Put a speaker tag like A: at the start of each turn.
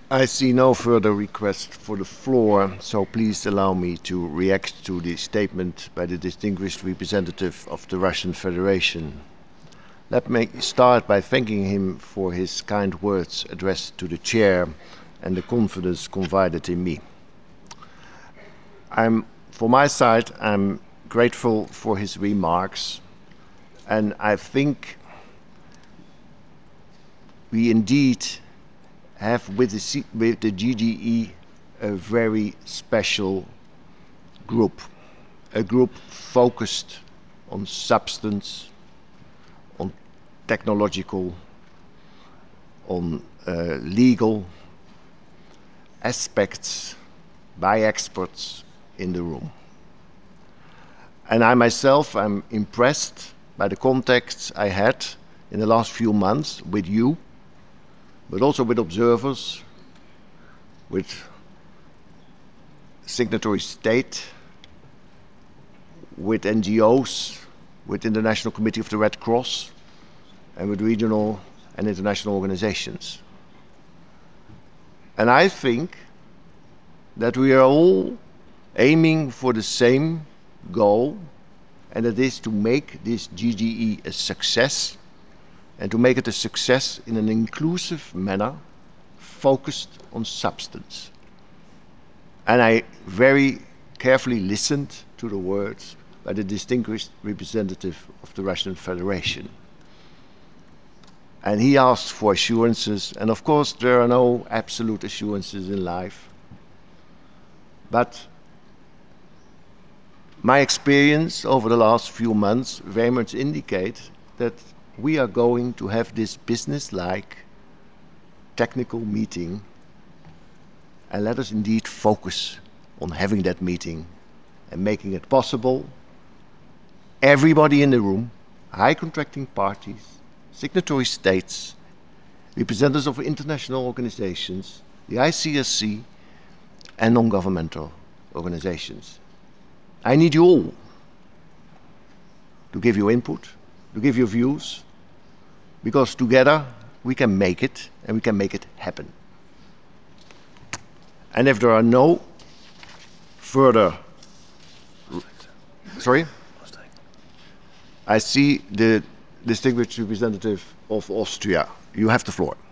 A: I see no further request for the floor, so please allow me to react to the statement by the distinguished representative of the Russian Federation. Let me start by thanking him for his kind words addressed to the chair and the confidence confided in me. For my side, I'm grateful for his remarks, and I think we indeed have with the GGE a very special group, a group focused on substance, on technological, on legal aspects by experts in the room. And I myself am impressed by the contacts I had in the last few months with you, but also with observers, with signatory state, with NGOs, with the International Committee of the Red Cross, and with regional and international organizations. And I think that we are all aiming for the same goal, and that is to make this GGE a success, and to make it a success in an inclusive manner, focused on substance. And I very carefully listened to the words by the distinguished representative of the Russian Federation. And he asked for assurances, and of course there are no absolute assurances in life. But my experience over the last few months very much indicates that we are going to have this business-like technical meeting, and let us indeed focus on having that meeting and making it possible. Everybody in the room, high contracting parties, signatory states, representatives of international organizations, the ICSC, and non-governmental organizations. I need you all to give your input, to give your views, because together we can make it, and we can make it happen. And if there are no further... Sorry? I see the distinguished representative of Austria. You have the floor.